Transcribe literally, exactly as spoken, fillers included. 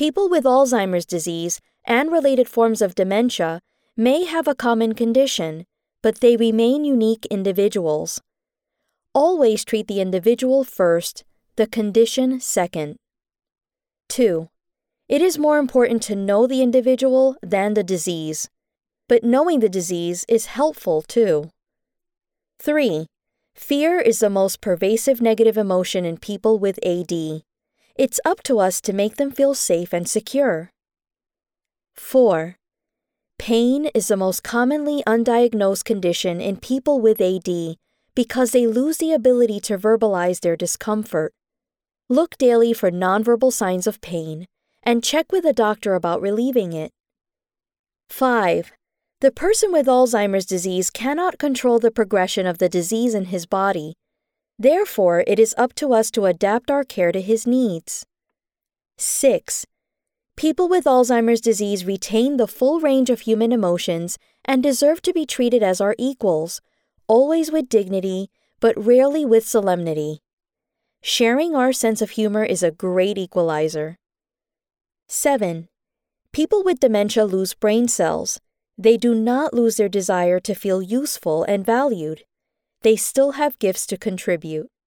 People with Alzheimer's disease and related forms of dementia may have a common condition, but they remain unique individuals. Always treat the individual first, the condition second. two. It is more important to know the individual than the disease, but knowing the disease is helpful too. three. Fear is the most pervasive negative emotion in people with A D. It's up to us to make them feel safe and secure. four. Pain is the most commonly undiagnosed condition in people with A D because they lose the ability to verbalize their discomfort. Look daily for nonverbal signs of pain and check with a doctor about relieving it. five. The person with Alzheimer's disease cannot control the progression of the disease in his body. Therefore, it is up to us to adapt our care to his needs. six. People with Alzheimer's disease retain the full range of human emotions and deserve to be treated as our equals, always with dignity, but rarely with solemnity. Sharing our sense of humor is a great equalizer. seven. People with dementia lose brain cells. They do not lose their desire to feel useful and valued. They still have gifts to contribute.